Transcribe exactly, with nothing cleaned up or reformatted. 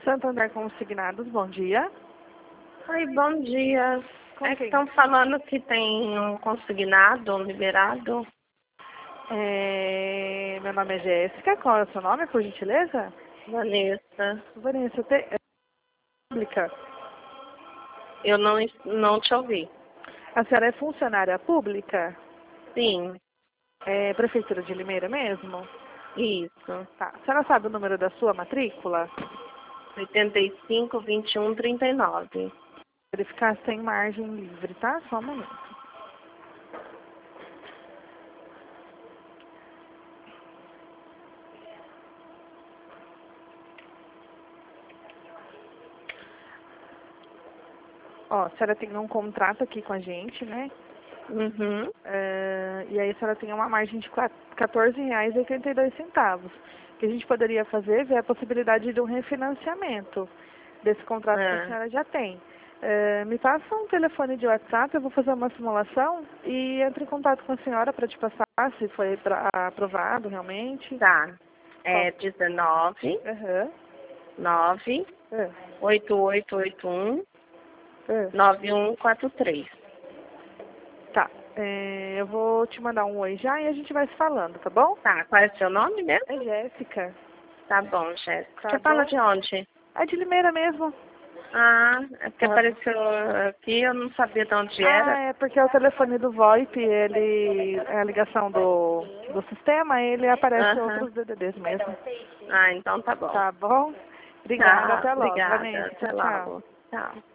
Santo André Consignados, bom dia. Oi, bom dia. Com É que quem? estão falando que tem um consignado, um liberado. É, Meu nome é Jéssica, qual é o seu nome, por gentileza? Vanessa, Vanessa, te... é pública. eu não, não te ouvi. A senhora é funcionária pública? Sim, É Prefeitura de Limeira mesmo? isso. Tá. A senhora sabe o número da sua matrícula? oitenta e cinco, vinte e um, trinta e nove. Verificar se tem margem livre, tá? Só um momento. Ó, a senhora tem um contrato aqui com a gente, né? Uhum. É, e aí a senhora tem uma margem de quatorze reais e oitenta e dois centavos. O que a gente poderia fazer é ver a possibilidade de um refinanciamento desse contrato que a É. senhora já tem. É, me passa um telefone de WhatsApp, eu vou fazer uma simulação e entro em contato com a senhora para te passar se foi pra, aprovado realmente. Tá. É dezenove, Aham. nove, É, oito oito oito um, é. nove um quatro três. Tá. É, eu vou te mandar um oi já e a gente vai se falando, tá bom? Tá, qual é o seu nome mesmo? É Jéssica. Tá bom, Jéssica. Tá Você fala bom? de onde? É de Limeira mesmo. Ah, é porque Tá. apareceu aqui, eu não sabia de onde Ah, era. é porque o telefone do VoIP, ele é a ligação do, do sistema, ele aparece Aham. outros D D Ds mesmo. Ah, então tá bom. Tá bom? Obrigada, Tá, até logo, obrigada. Vanessa. Tchau, Até tchau. logo. Tchau.